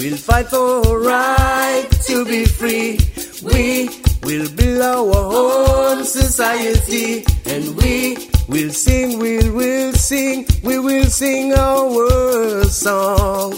we'll fight for our right to be free. We will build our own society, and we will sing, we will sing our world song.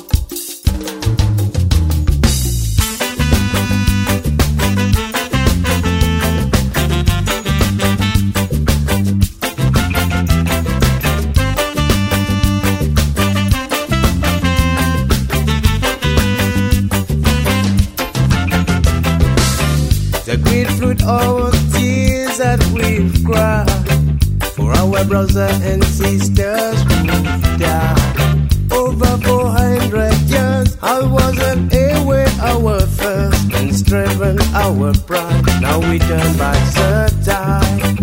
The great flood, our tears that we've cried for our brothers and sisters who've died. Over 400 years, I wasn't away our first and strengthened our pride. Now we turn back the tide.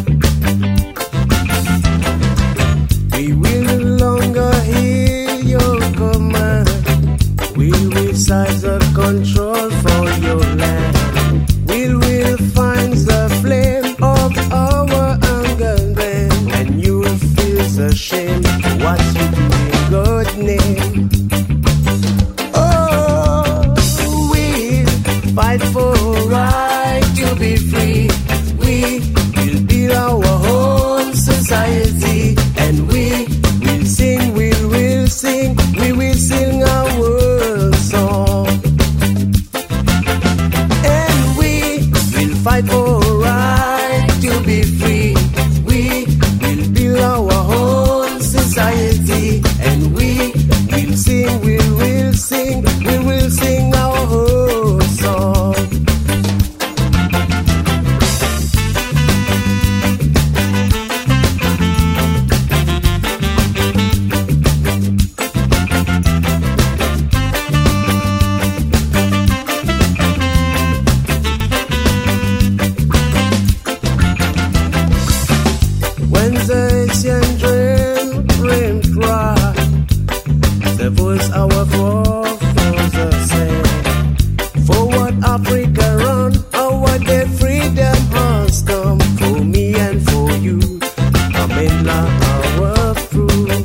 We will no longer hear your command. We will seize the control for your land. We will find the flame of our anger then, and you will feel the shame for what you do in God's name. Oh, we'll fight for right to be free. We will build our own society, and we will sing, we will sing our world song. Fight for right to be free. We will build our own society, and we will sing, we will sing our whole song. The Asian dream cry, the voice our forefathers say. Forward Africa run, our day freedom has come. For me and for you, amen, our fruit.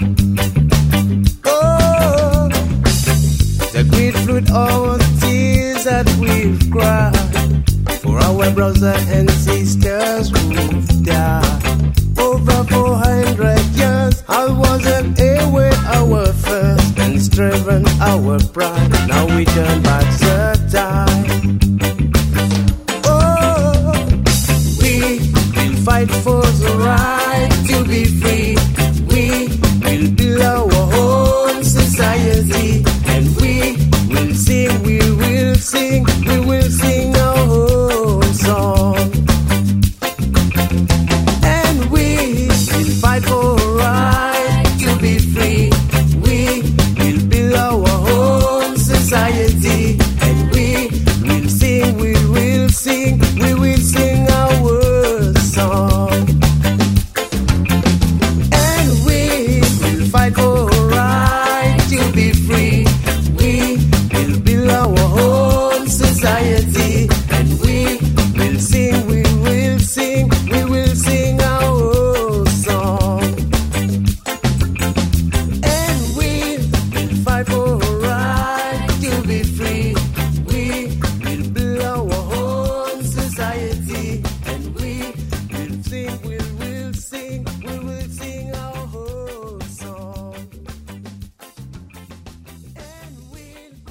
Oh, the great flood, our tears that we've cried for our brothers and sisters who've died. Over 400 years, I wasn't away our first and strengthened our pride. Now we turn back the tide. Oh, we will fight for the right to be free. We will build our own society,